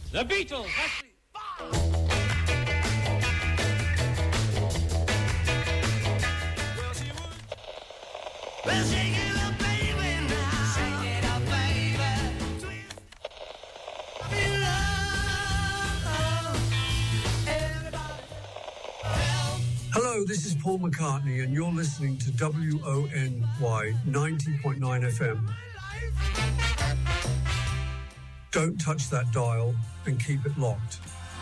The Beatles. Well, shake it up, baby, now. Shake it up, baby. Hello, this is Paul McCartney, and you're listening to WONY 90.9 FM. Don't touch that dial and keep it locked.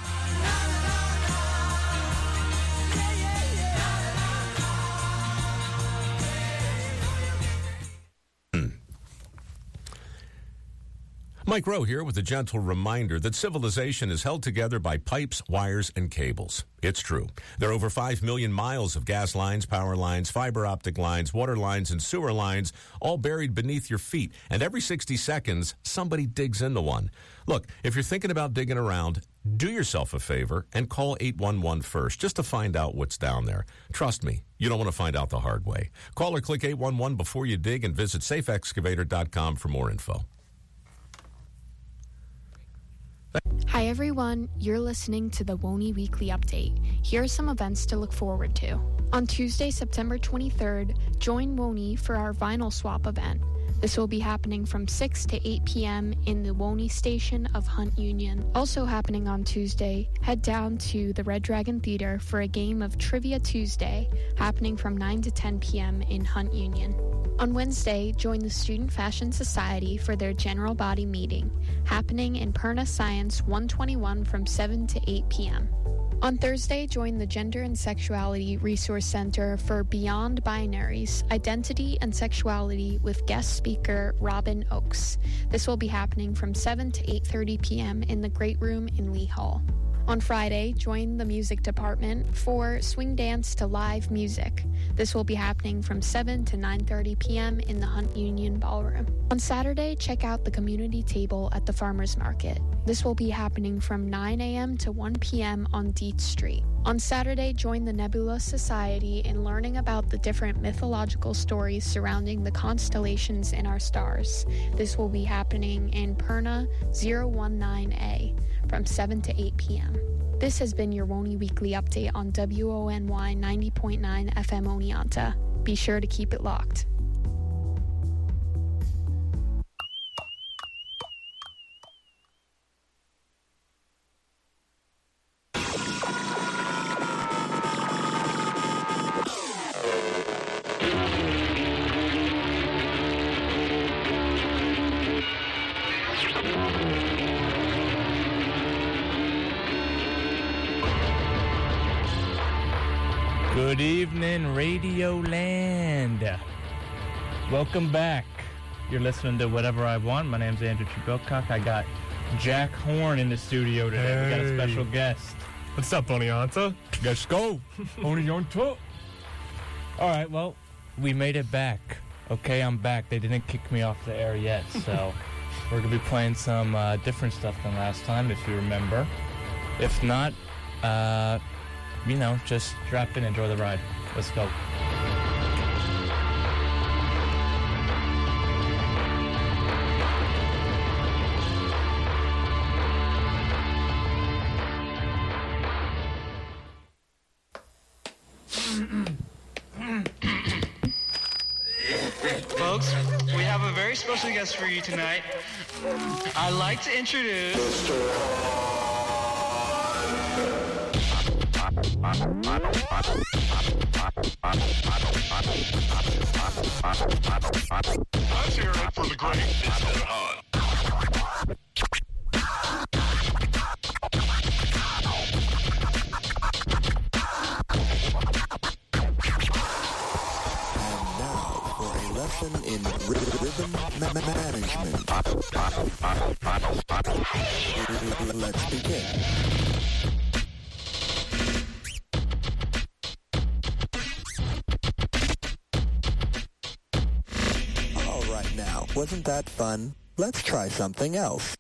Mike Rowe here with a gentle reminder that civilization is held together by pipes, wires, and cables. It's true. There are over 5 million miles of gas lines, power lines, fiber optic lines, water lines, and sewer lines, all buried beneath your feet. And every 60 seconds, somebody digs into one. Look, if you're thinking about digging around, do yourself a favor and call 811 first just to find out what's down there. Trust me, you don't want to find out the hard way. Call or click 811 before you dig and visit safeexcavator.com for more info. Hi everyone, you're listening to the WONY Weekly Update. Here are some events to look forward to. On Tuesday, September 23rd, join WONY for our vinyl swap event. This will be happening from 6 to 8 p.m. in the WONY station of Hunt Union. Also happening on Tuesday, head down to the Red Dragon Theater for a game of Trivia Tuesday, happening from 9 to 10 p.m. in Hunt Union. On Wednesday, join the Student Fashion Society for their general body meeting, happening in Perna Science 121 from 7 to 8 p.m. On Thursday, join the Gender and Sexuality Resource Center for Beyond Binaries, Identity and Sexuality with guest speaker Robin Oakes. This will be happening from 7 to 8:30 p.m. in the Great Room in Lee Hall. On Friday, join the music department for Swing Dance to Live Music. This will be happening from 7 to 9:30 p.m. in the Hunt Union Ballroom. On Saturday, check out the community table at the Farmers Market. This will be happening from 9 a.m. to 1 p.m. on Dietz Street. On Saturday, join the Nebula Society in learning about the different mythological stories surrounding the constellations in our stars. This will be happening in Perna 019A from 7 to 8 p.m. This has been your WONY Weekly Update on WONY 90.9 FM Oneonta. Be sure to keep it locked. Good evening, Radio Land. Welcome back. You're listening to Whatever I Want. My name's Andrew Trubilcock. I got Jack Horn in the studio today. Hey. We got a special guest. What's up, Oneonta? Let's go. Oneonta. All right, well, we made it back. Okay, I'm back. They didn't kick me off the air yet, so we're going to be playing some different stuff than last time, if you remember. If not, just strap in, enjoy the ride. Let's go. Folks, we have a very special guest for you tonight. I'd like to introduce... Let's hear it for the great Mr. Hunt. And now for a lesson in rhythm management. Let's begin. Wasn't that fun? Let's try something else.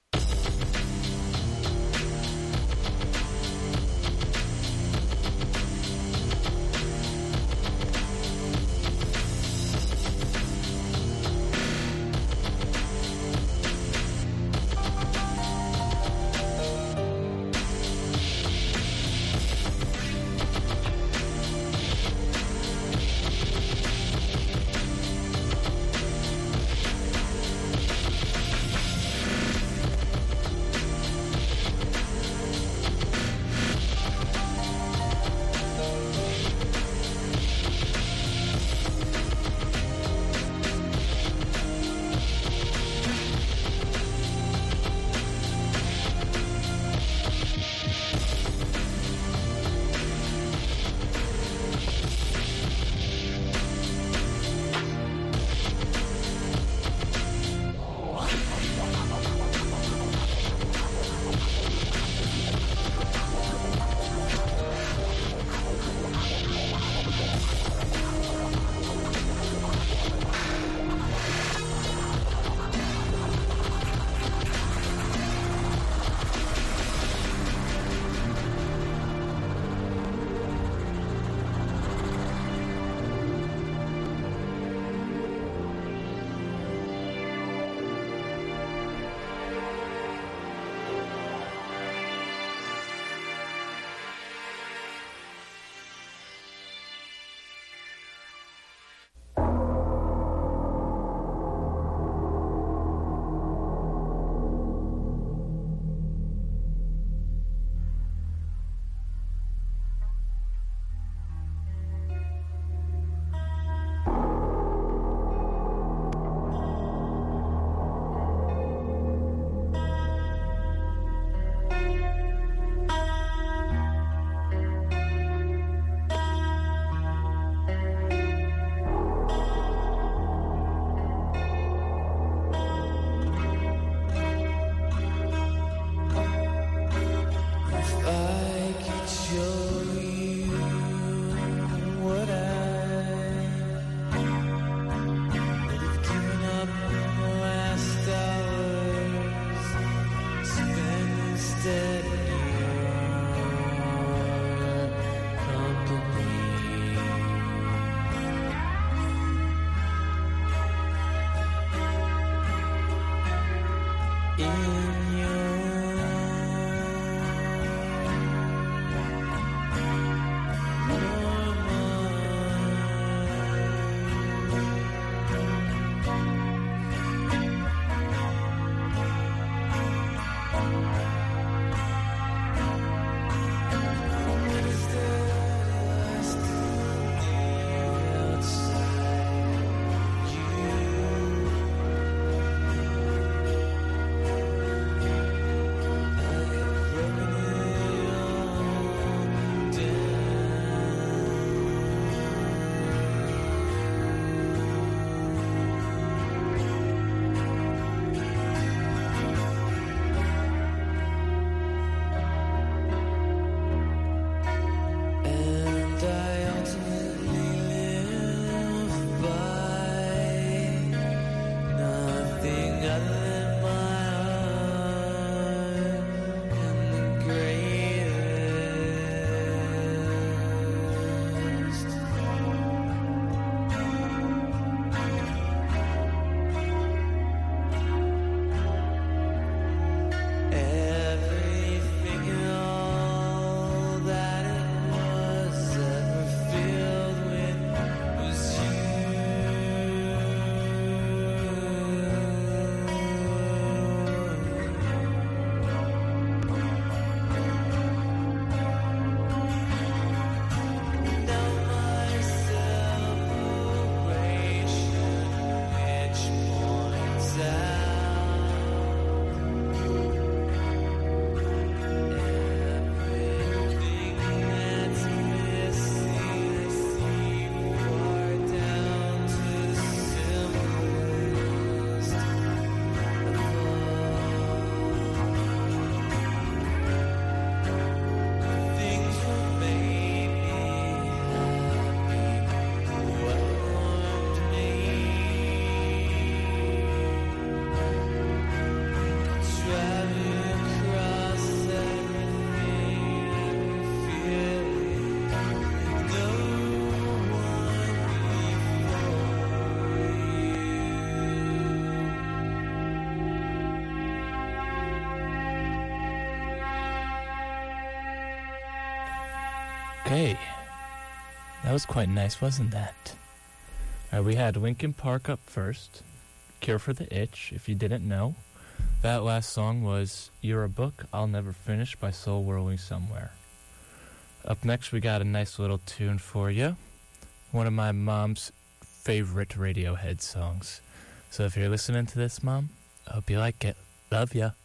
Okay. That was quite nice, wasn't that? We had Linkin Park up first. Cure for the Itch, if you didn't know. That last song was You're a Book I'll Never Finish by Soul Whirling Somewhere. Up next, we got a nice little tune for you. One of my mom's favorite Radiohead songs. So if you're listening to this, Mom, I hope you like it. Love ya.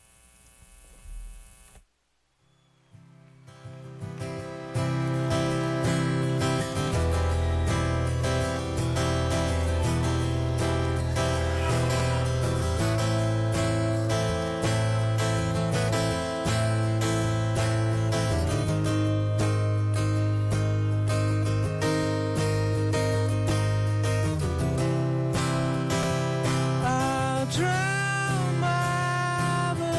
I'll drown my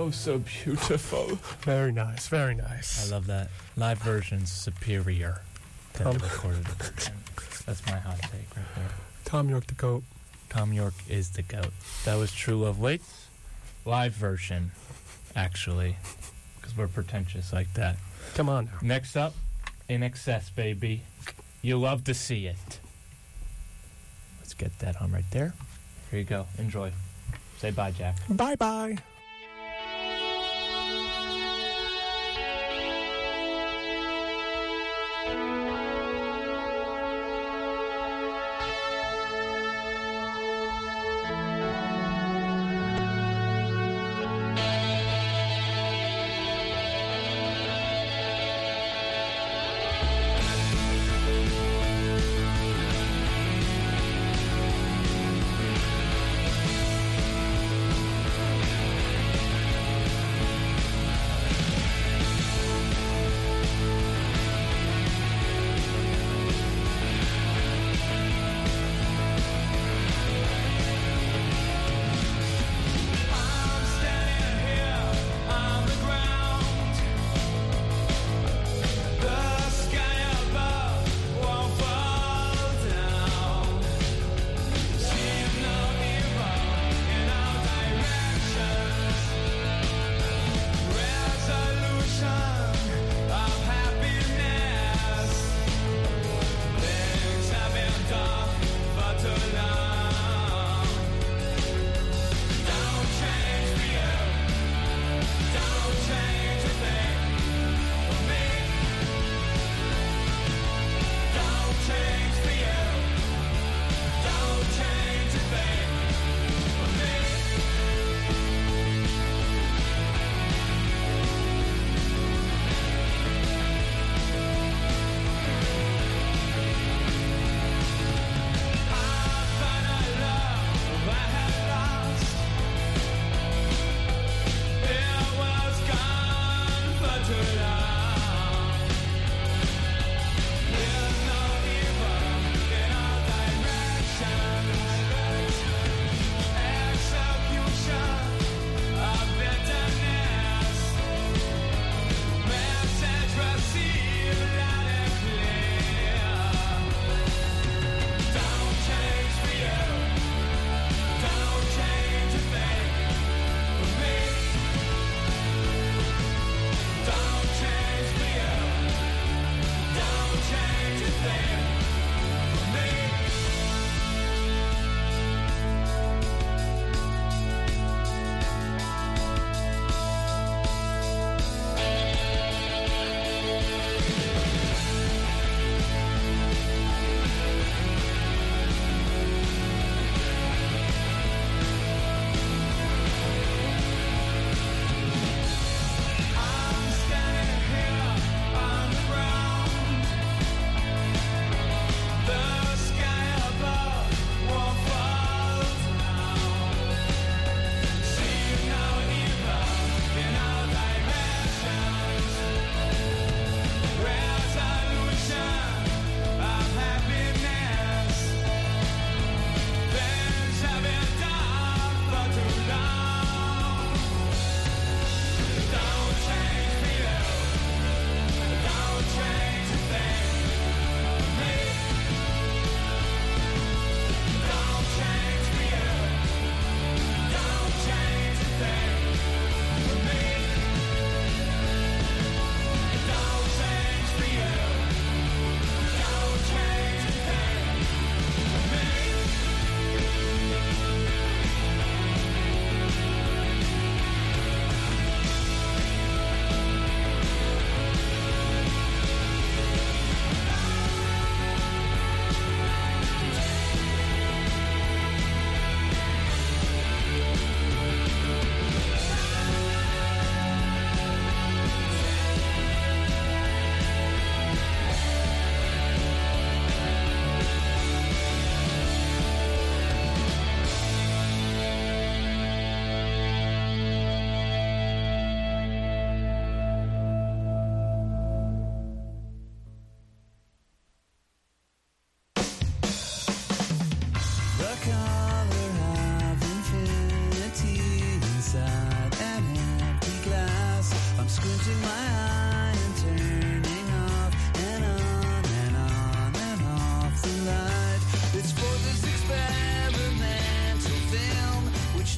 Oh, so beautiful. Very nice, very nice. I love that. Live version's superior to the recorded version. That's my hot take right there. Tom York the GOAT. Tom York is the GOAT. That was True Love Waits. Live version, actually, because we're pretentious like that. Come on now. Next up, In Excess, baby. You love to see it. Let's get that on right there. Here you go. Enjoy. Say bye, Jack. Bye-bye.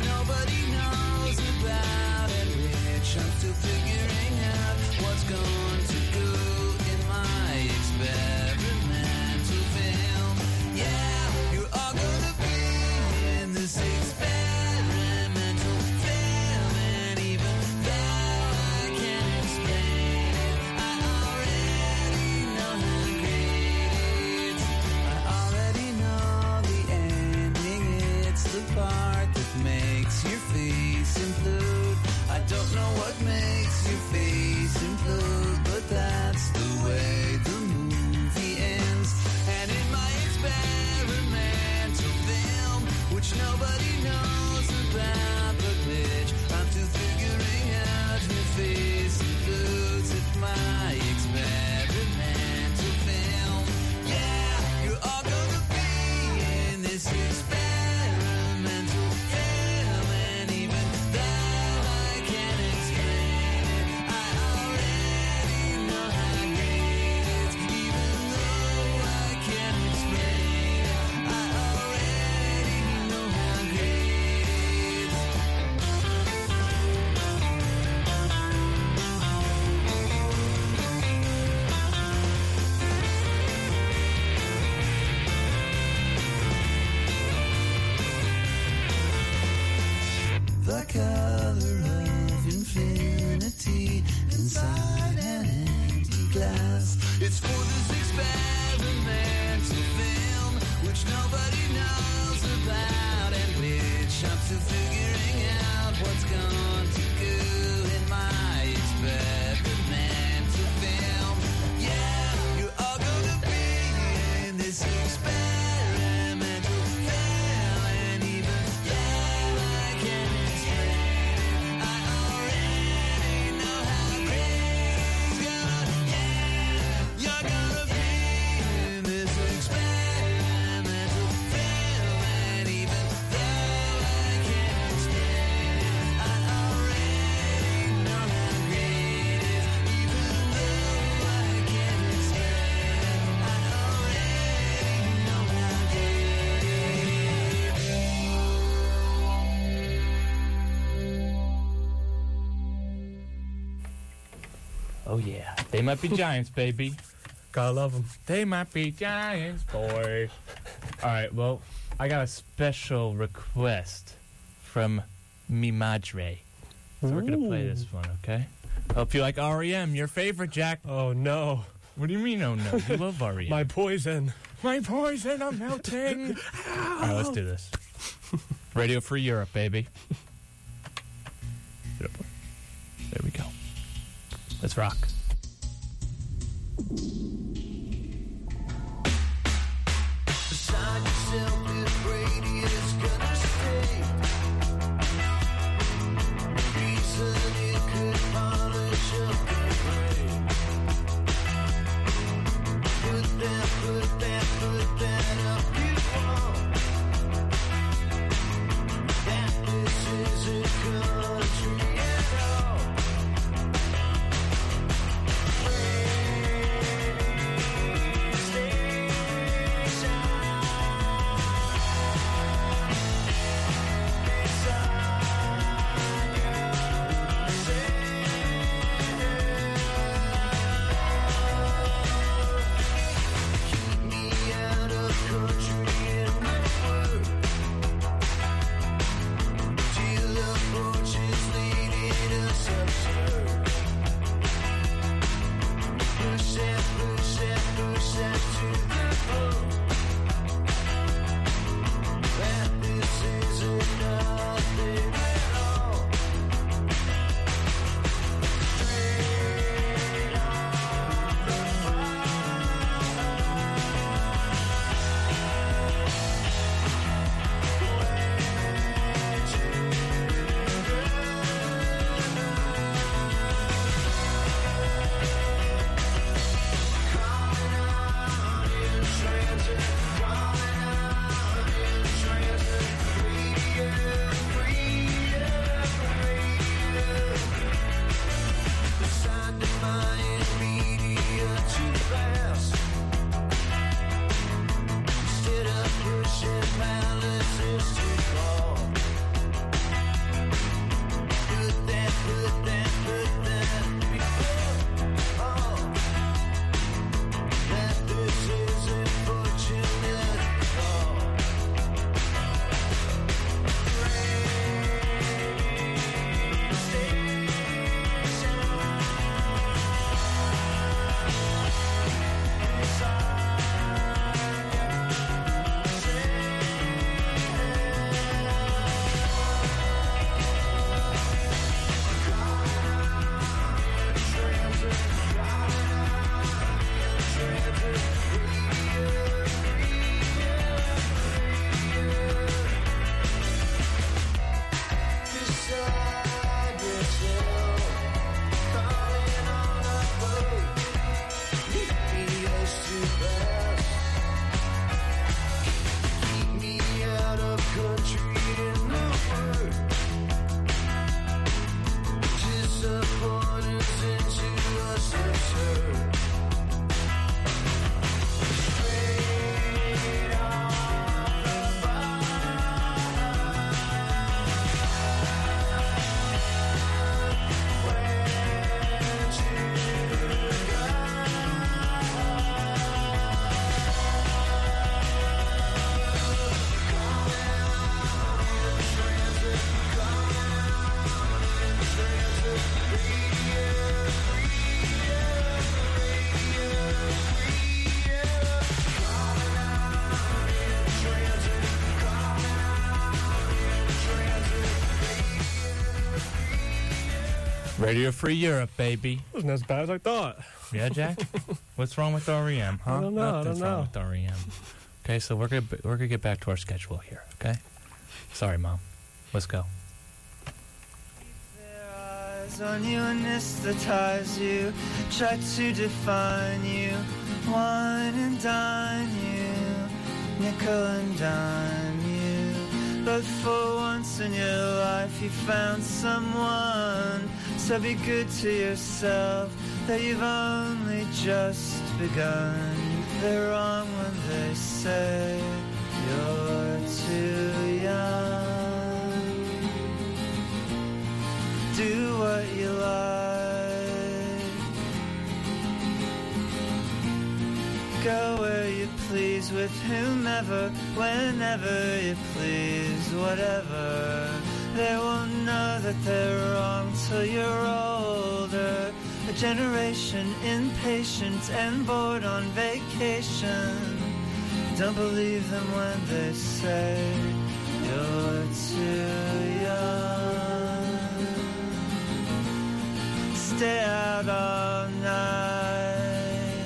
nobody knows about, and which I'm still figuring out what's going to go in my experimental film. Yeah, you're all gonna be in this experimental film, and even though I can't explain it, I already know how great it is. I already know the ending. It's the part that makes your face implode. I don't know what makes your face implode, but that's the way the movie ends. And in my experimental film, which nobody knows about, but which I'm still figuring out, your face implodes at my experimental film. Yeah, you're all gonna be in this experimental film, and even though I can't explain it, I already know how great it is. Even though I can't explain it, I already know how great it is. The color of infinity inside an empty glass. It's for this experimental film, which nobody knows about, and which I'm still figuring out what's going to go in my experimental film. Yeah, you're all gonna be in this experimental film, and even though I can't explain it, I already know how great it's gonna. Yeah, you're gonna be in this experimental film, and even though I can't explain it, I already know how great it is. Even though I can't explain it, I already know how great it Oh, yeah. They might be giants, baby. Gotta love them. They might be giants, boy. All right, well, I got a special request from mi madre. So we're going to play this one, okay? Hope you like REM, your favorite, Jack. Oh, no. What do you mean, oh, no? You love REM. My poison. My poison, I'm melting. All right, let's do this. Radio Free Europe, baby. There we go. Let's rock. Beside yourself, this radius gonna stay. Reason it could polish up the brain. Put that up you want. That this isn't country at all. Station. Radio Free Europe, baby. Wasn't as bad as I thought. Yeah, Jack? What's wrong with REM, huh? I don't know, Nothing's I don't wrong with REM. Okay, so we're gonna get back to our schedule here, okay? Sorry, Mom. Let's go. On you, anesthetize you, try to define you, wine and dine you, nickel and dime you. But for once in your life you found someone, so be good to yourself, that you've only just begun. They're wrong when they say you're too young. Do what you like, go where you please, with whomever, whenever you please, whatever. They won't know that they're wrong till you're older. A generation impatient and bored on vacation. Don't believe them when they say you're too young. Stay out all night.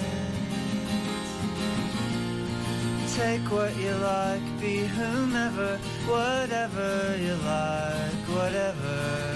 Take what you like, be whomever, whatever you like, whatever.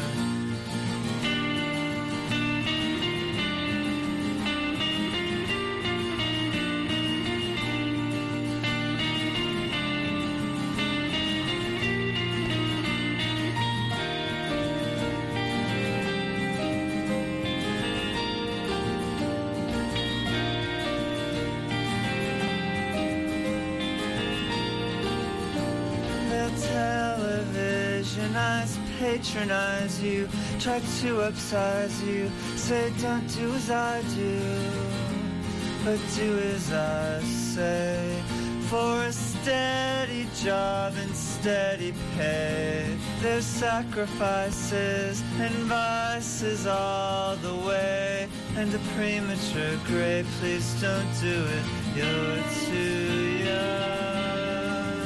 Patronize you, try to upsize you, say don't do as I do, but do as I say. For a steady job and steady pay, there's sacrifices and vices all the way, and a premature grave, please don't do it, you're too young.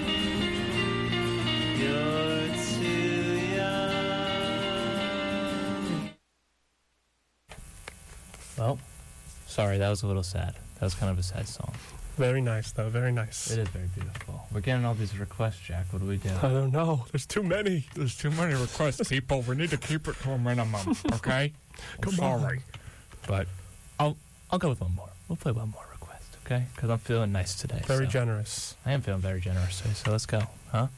You're too young. Well, sorry, that was a little sad. That was kind of a sad song. Very nice, though. Very nice. It is very beautiful. We're getting all these requests, Jack. What do we do? I don't know. There's too many. There's too many requests, people. We need to keep it to a minimum, okay? I'm sorry. But I'll go with one more. We'll play one more request, okay? Because I'm feeling nice today. Very generous. I am feeling very generous today, so let's go, huh?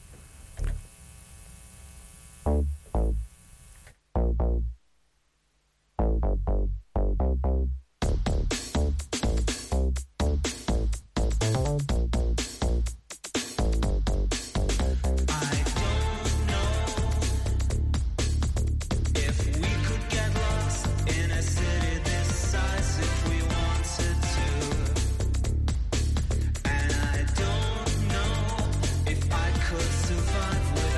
Survive with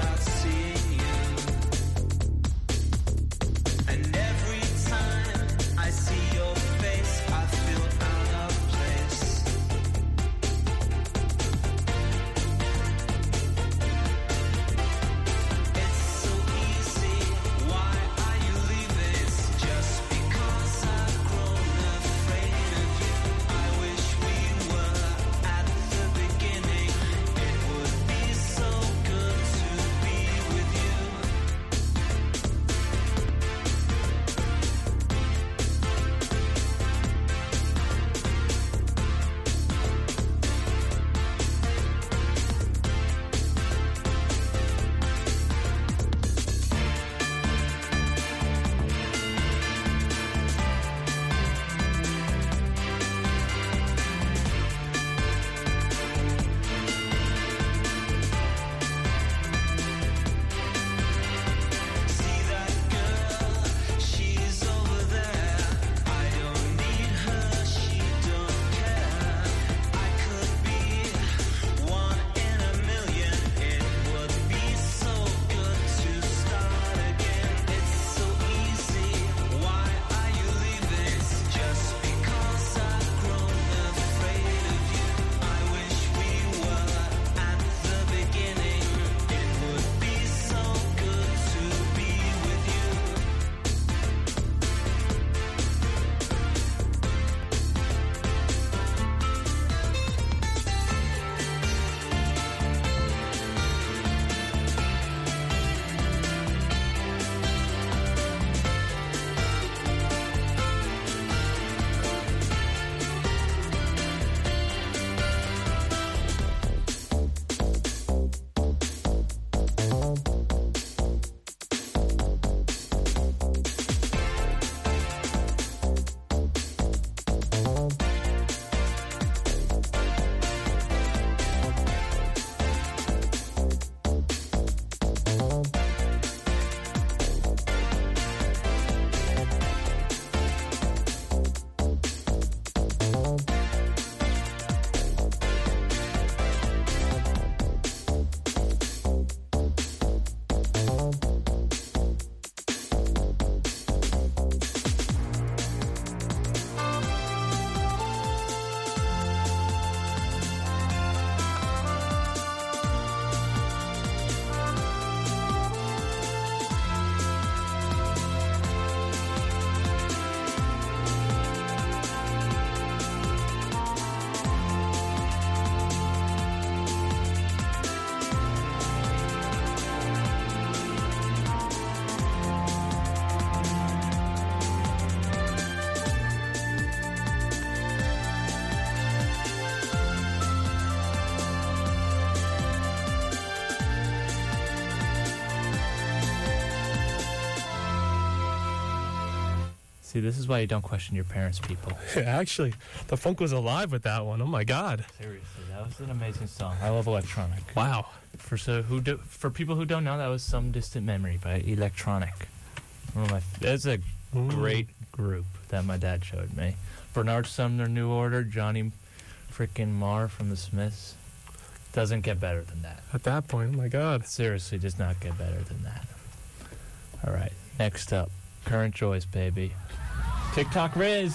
See, this is why you don't question your parents, people. Yeah, actually, the funk was alive with that one. Oh my God. Seriously, that was an amazing song. I love electronic. Wow. For people who don't know, that was Some Distant Memory by Electronic. That's a great group that my dad showed me. Bernard Sumner, New Order, Johnny freaking Marr from the Smiths. Doesn't get better than that. At that point, oh my God. Seriously, does not get better than that. All right, next up, Current Joys, baby. TikTok Riz.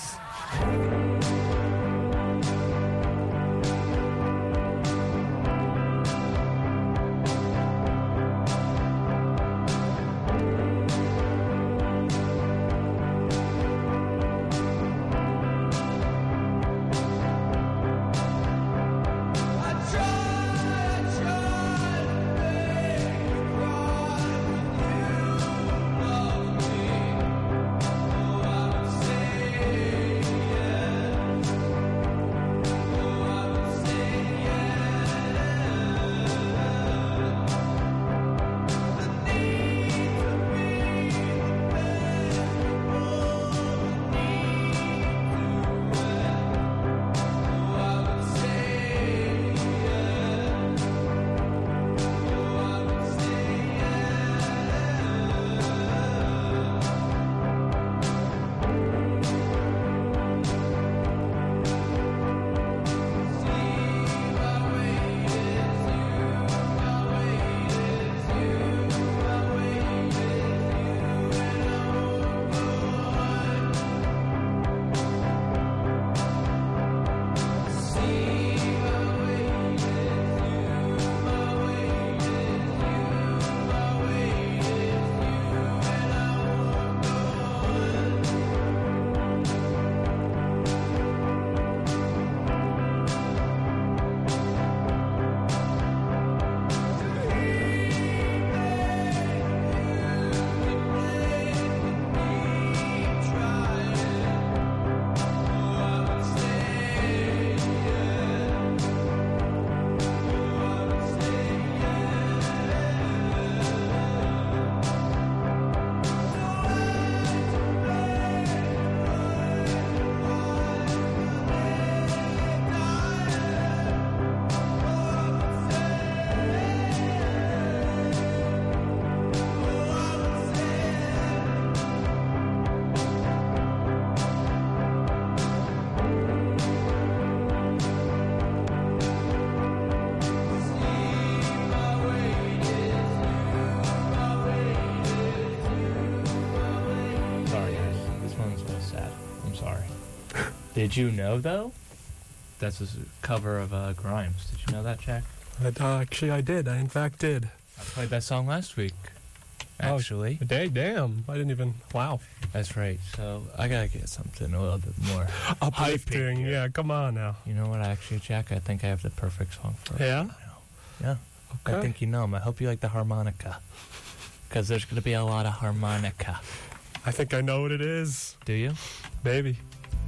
Did you know, though? That's a cover of Grimes. Did you know that, Jack? Actually, I did. I, in fact, did. I played that song last week, actually. Oh, damn. I didn't even... Wow. That's right. So I got to get something a little bit more uplifting. Yeah, come on now. You know what, actually, Jack? I think I have the perfect song for it. Yeah? Yeah. Okay. I think you know him. I hope you like the harmonica. Because there's going to be a lot of harmonica. I think I know what it is. Do you? Maybe.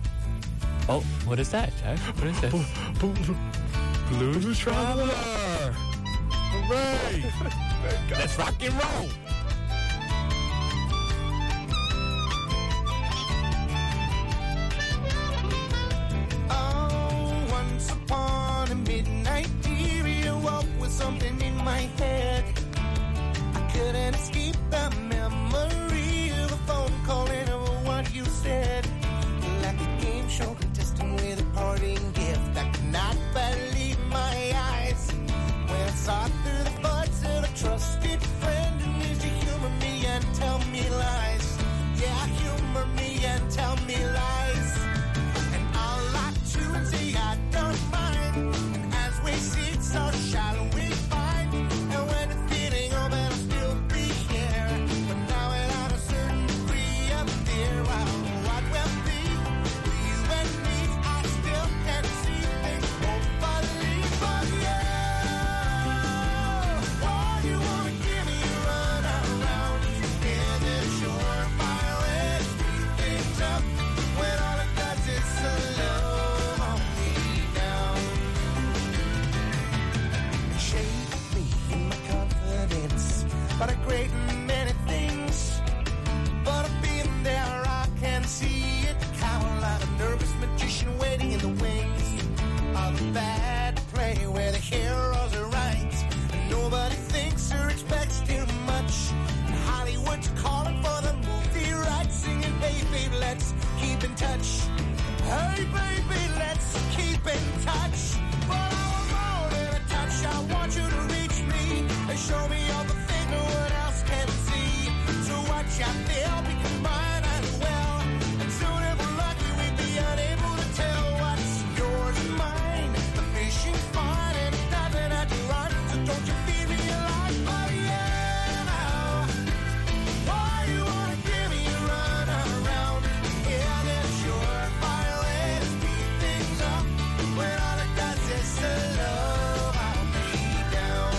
Oh, what is that, Jack? What is this? Blues Traveler! Hooray! Let's rock and roll! Oh, once upon a midnight dear, you woke with something in my head. I couldn't escape the memory of a phone call and of what you said. Like a game show contestant with a parting gift. I could not believe my eyes when I saw through the buds of a trusted friend who used to humor me and tell me lies. Yeah, humor me and tell me lies. And I'll lie to and say I don't mind. And as we sit, so shall we find. And when the feeling over, I'll still be here. But now without a certain degree of fear, what will be you and me? I still can't see things hopefully for you. Oh, you wanna give me a run around? You bad play where the heroes are right and nobody thinks or expects too much. And Hollywood's calling for the movie rights, singing, hey baby, let's keep in touch. Hey baby, let's keep in touch. But I want more than a touch. I want you to reach me and show me all the things no one else can see. So watch out there, because mine as well. And soon if we're lucky, we'd be unable to tell what's yours and mine. The fishing's fine and it doesn't have to run. So don't you feel me alive? Oh yeah. Why you wanna give me a run around? Yeah, that's sure fire way to speed things up. When all it does is slow me down.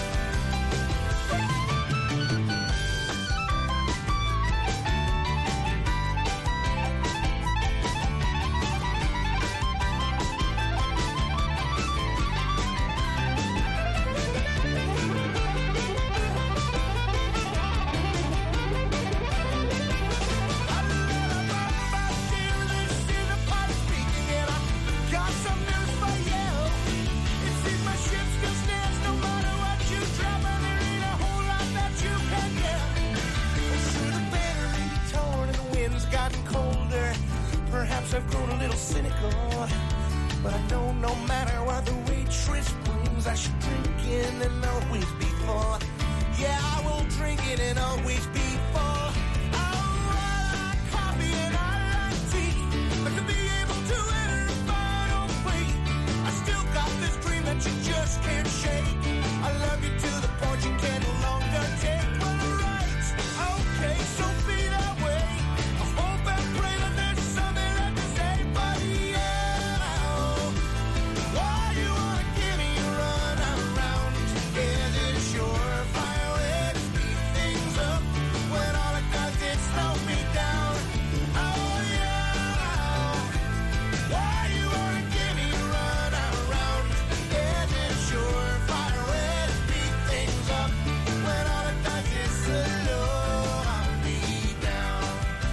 Got some news for you. It seems my ship still stands no matter what you drop, and there ain't a whole lot that you can get. Well, sure, the banner may be torn and the wind's gotten colder. Perhaps I've grown a little cynical, but I know no matter what the waitress brings, I should drink in and always be full. Yeah, I will drink it and always be full. I like coffee and I like tea, but to be able to enter a final plea, I still got this dream that you just can't shake. I love you to the point you can no longer take. Well, right, okay, so be that way. I hope and pray that there's something left to say, but yeah. Why you wanna give me a run around? Is it a surefire way to speed things up when all it does is slow me down? Oh yeah. Why you wanna give me a run around? Is it a surefire way to speed things up when all it does is slow me down?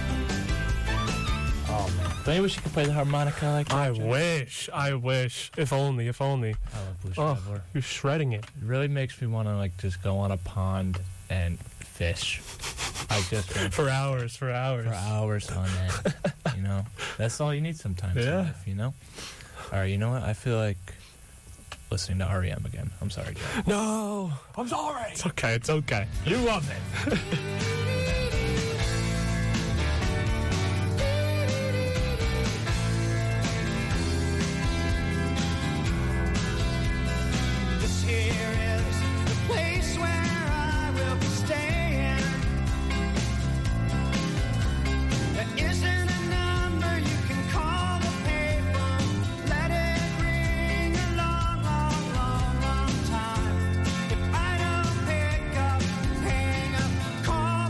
Oh man, don't you wish you could play the harmonica like that? I John? wish. If only. I love Blue Oh, Traveler. you're shredding it. It really makes me want to like just go on a pond and fish. I just For hours. for hours on end. You know, that's all you need sometimes in Yeah. life. You know. All right, you know what? I feel like listening to REM again. I'm sorry, Joe. No. I'm sorry. It's okay. It's okay. You love it. This here is the place where I will be staying. There isn't a number you can call the payphone. Let it ring a long, long, long, long time. If I don't pick up, hang up, call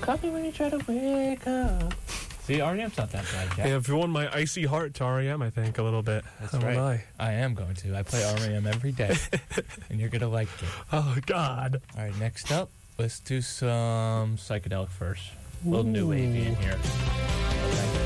Call me when you try to wake up. See, REM's not that bad, Jack. Yeah, if you won my icy heart to REM, I think, a little bit. That's How right. would I am going to. I play REM every day, and you're going to like it. Oh, God. All right, next up, let's do some psychedelic first. A little new wavy in here. Okay.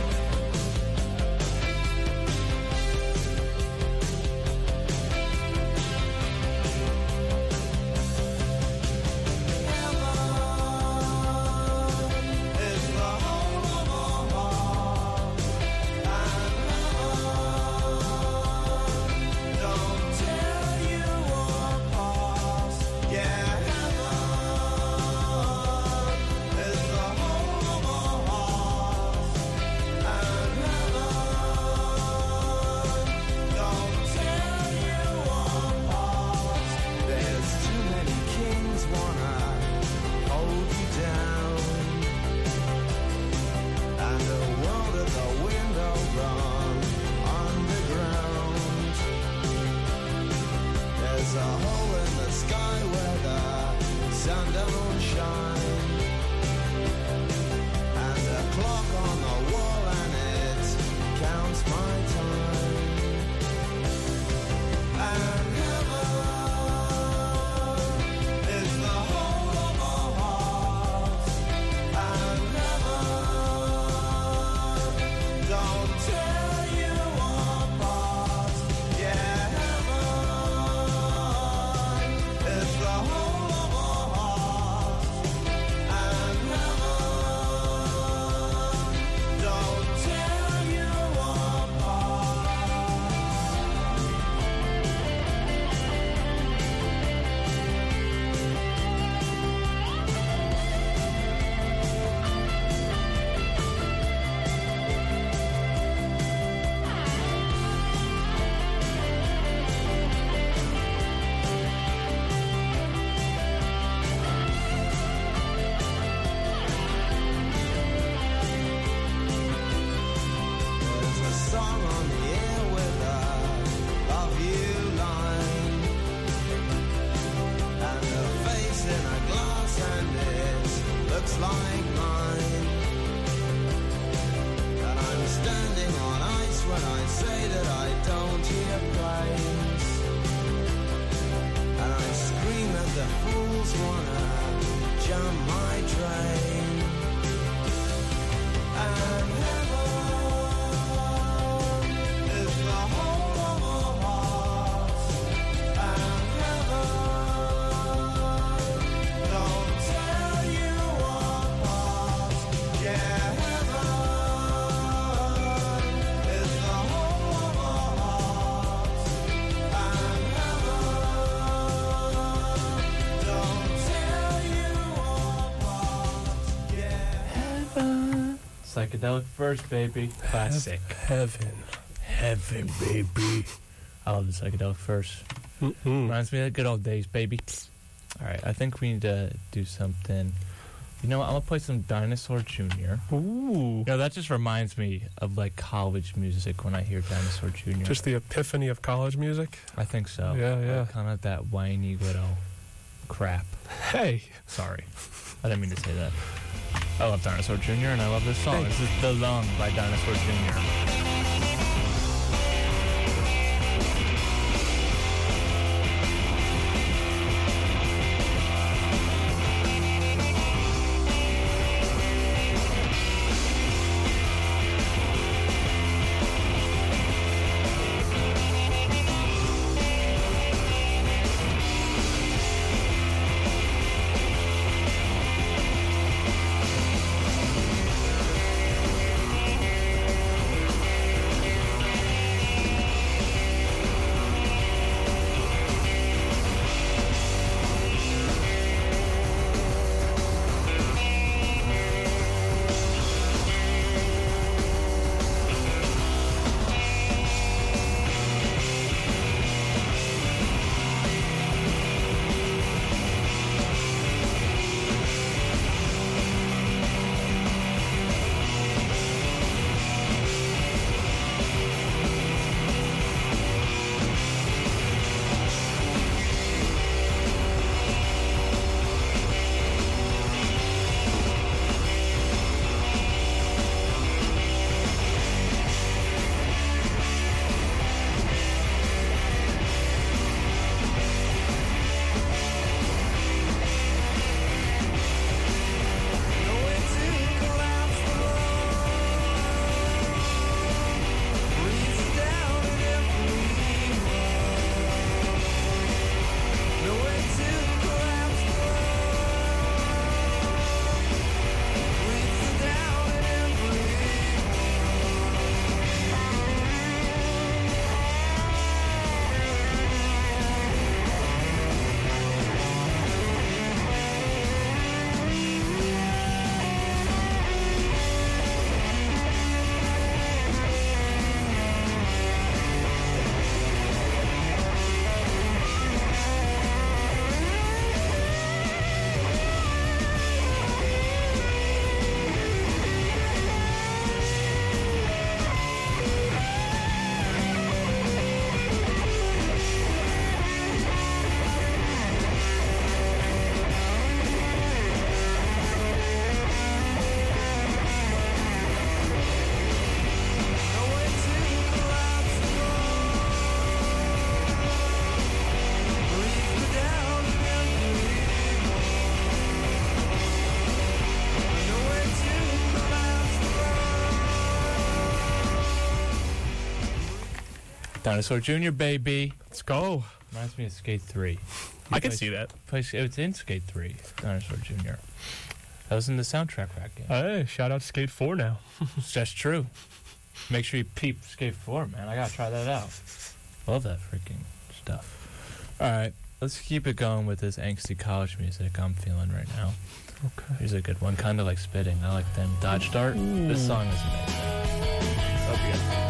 Psychedelic first, baby. Classic. Heaven. Heaven, baby. I love the psychedelic first. Reminds me of the good old days, baby. All right, I think we need to do something. You know what? I'm going to play some Dinosaur Jr. Ooh. You know, that just reminds me of, like, college music when I hear Dinosaur Jr. Just the epiphany of college music? I think so. Yeah. Like, kind of that whiny little crap. Hey. Sorry. I didn't mean to say that. I love Dinosaur Jr. and I love this song. This is The Lung by Dinosaur Jr. Dinosaur Jr., baby. Let's go. Reminds me of Skate 3. I can see that. It's in Skate 3, Dinosaur Jr. That was in the soundtrack for that game. Hey, shout out to Skate 4 now. That's true. Make sure you peep Skate 4, man. I gotta try that out. Love that freaking stuff. All right, let's keep it going with this angsty college music I'm feeling right now. Okay. Here's a good one, kind of like Spitting. I like them. Dodge Dart. This song is amazing. Hope you guys.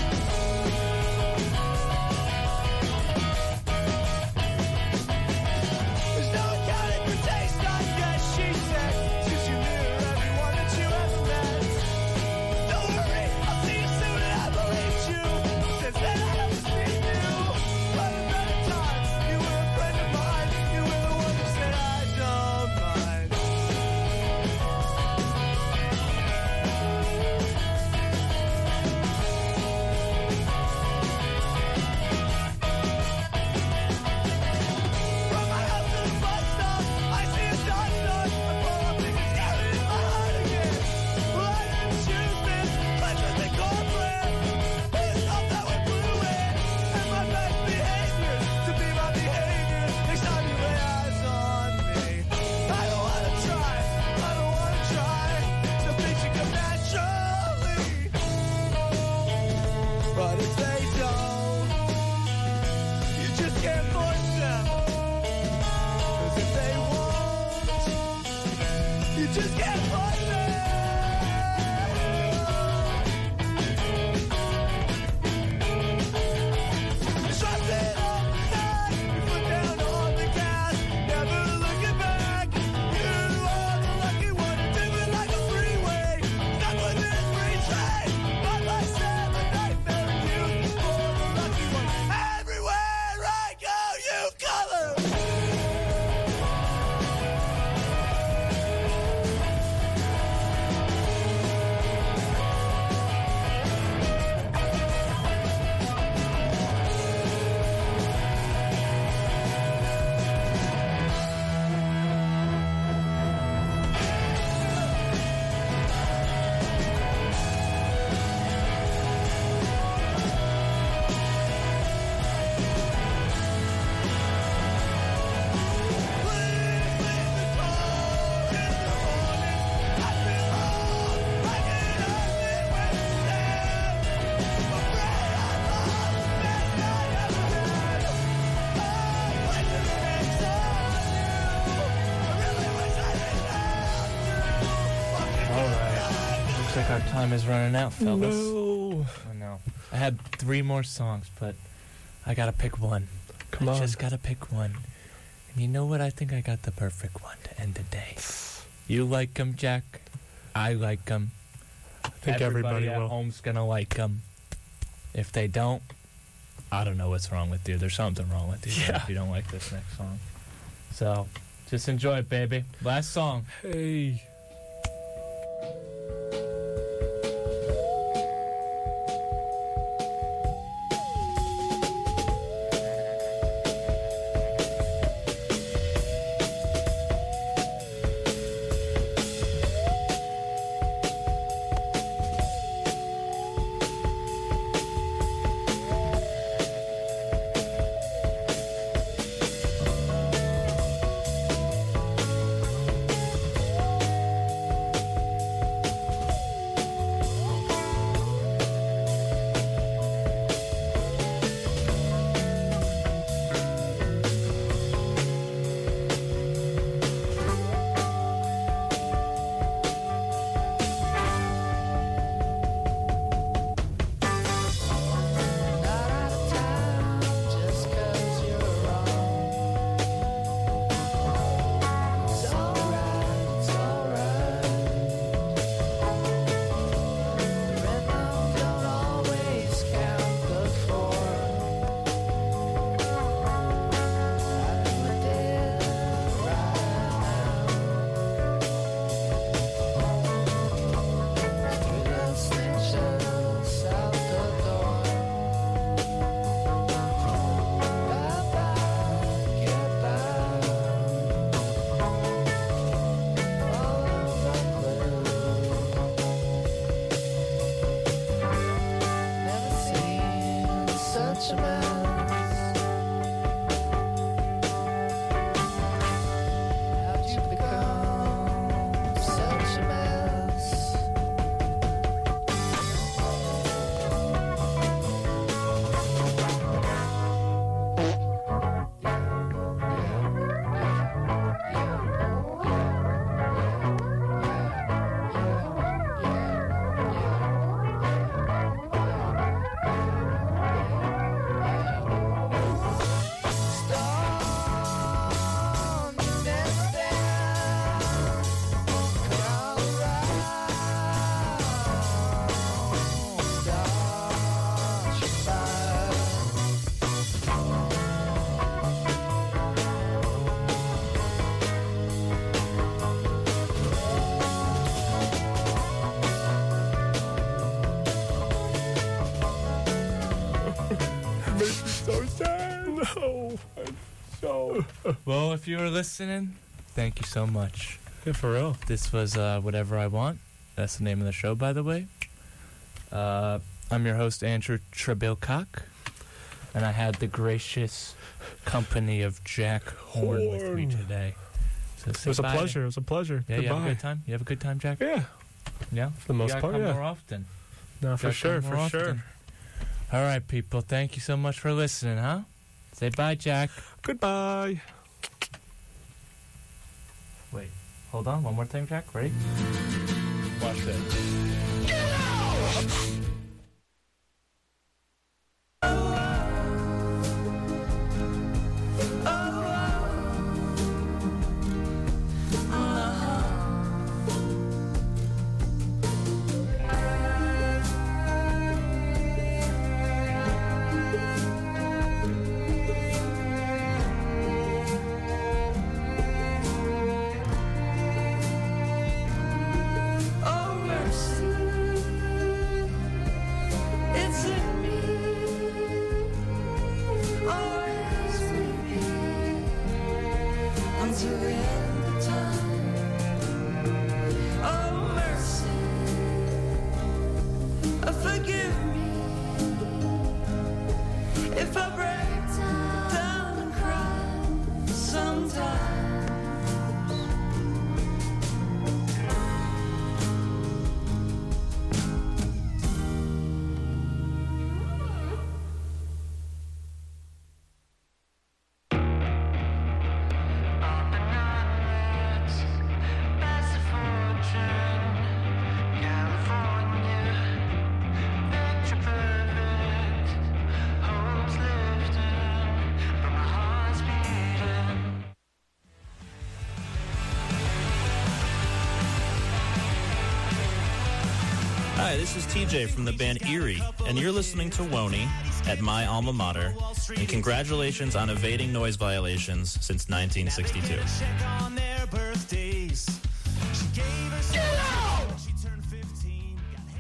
Our time is running out, fellas. No. Oh, no. I had 3 more songs, but I gotta pick one. Come on. I just gotta pick one. And you know what? I think I got the perfect one to end the day. You like 'em, Jack. I like 'em. I think everybody at will. home's gonna like 'em. If they don't, I don't know what's wrong with you. There's something wrong with you if you don't like this next song. So, just enjoy it, baby. Last song. Hey. such a mess. How'd you become such a mess? So sad. No. So. Well, if you were listening, thank you so much. Yeah, for real. This was Whatever I Want. That's the name of the show, by the way. I'm your host, Andrew Trebilcock, and I had the gracious company of Jack Horn with me today. So It was a pleasure. It was a pleasure. Yeah, Goodbye. you have a good time? You have a good time, Jack? Yeah. Yeah? For the most You gotta part, come yeah. more often. No, for Gotta sure, come more for sure. often. All right, people. Thank you so much for listening, huh? Say bye, Jack. Goodbye. Wait. Hold on. One more time, Jack. Ready? Watch this. Oh, mercy. It's in me. Always with me. Until the end of time. Oh, mercy. Forgive me. If I break down and cry sometimes. Hi, this is TJ from the band Erie, and you're listening to Woney at my alma mater. And congratulations on evading noise violations since 1962. On their birthdays. She gave herself. She turned 15.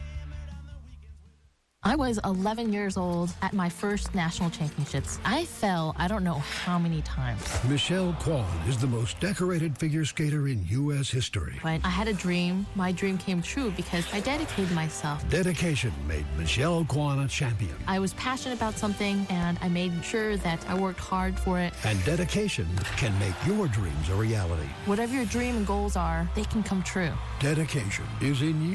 I was 11 years old at my first national championships. I fell I don't know how many times. Michelle Kwan is the most decorated figure skater in U.S. history. But I had a dream. My dream came true because I dedicated myself. Dedication made Michelle Kwan a champion. I was passionate about something, and I made sure that I worked hard for it. And dedication can make your dreams a reality. Whatever your dream and goals are, they can come true. Dedication is in you.